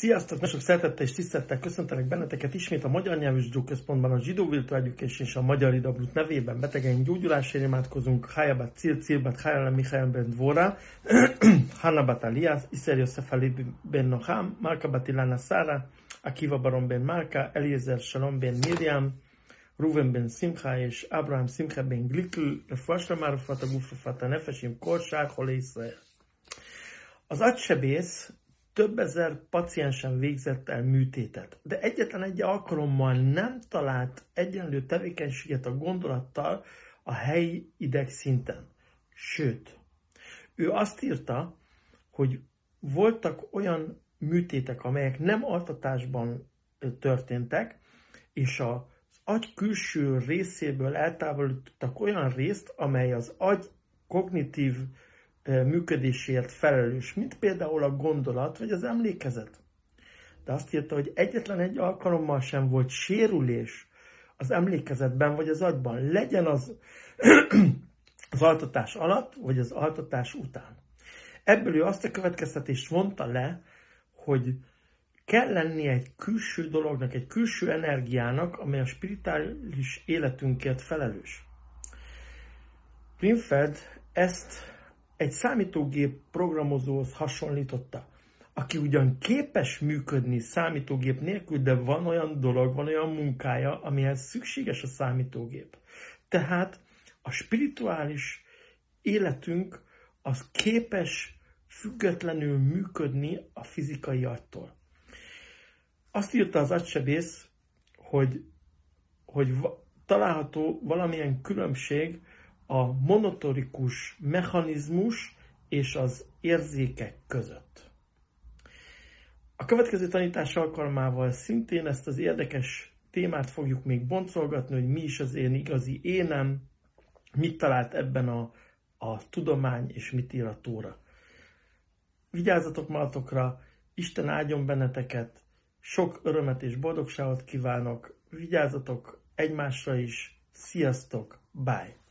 Sziasztok! Nagyon sok szeretettel és tisztelettel köszöntelek benneteket ismét a Magyar Nyelvű Zsidó Központban, a Zsidó Virtual Education és a Magyar Idablut nevében. Betegeink gyógyulásért imádkozunk. Hayabat Cilcilbat, Hayalem Michael ben Dvora, Hanabat Alias, Isser Yosef Ali ben Noham, Malkabat Ilana Sara, Akiva Baron ben Malka, Eliezer Shalom ben Miriam, Ruven ben Simcha és Abraham Simcha ben Glikl, Refuashra Rufata Gufrufata Nefesim Korsár, Hole Israel. Az agysebész több ezer paciensen végzett el műtétet, de egyetlen egy alkalommal nem talált egyenlő tevékenységet a gondolattal a helyi idegszinten. Sőt, ő azt írta, hogy voltak olyan műtétek, amelyek nem altatásban történtek, és az agy külső részéből eltávolítottak olyan részt, amely az agy kognitív működéséért felelős, mint például a gondolat vagy az emlékezet. De azt írta, hogy egyetlen egy alkalommal sem volt sérülés az emlékezetben vagy az agyban, legyen az az altatás alatt vagy az altatás után. Ebből ő azt a következtetést vonta le, hogy kell lennie egy külső dolognak, egy külső energiának, amely a spirituális életünkért felelős. Brinfeld ezt egy számítógép programozóhoz hasonlította, aki ugyan képes működni számítógép nélkül, de van olyan dolog, van olyan munkája, amihez szükséges a számítógép. Tehát a spirituális életünk az képes függetlenül működni a fizikai agytól. Azt írta az agysebész, hogy található valamilyen különbség a monotorikus mechanizmus és az érzékek között. A következő tanítás alkalmával szintén ezt az érdekes témát fogjuk még boncolgatni, hogy mi is az én igazi énem, mit talált ebben a tudomány és mit ír a Tóra. Vigyázzatok magatokra, Isten áldjon benneteket, sok örömet és boldogságot kívánok, vigyázzatok egymásra is, sziasztok, bye!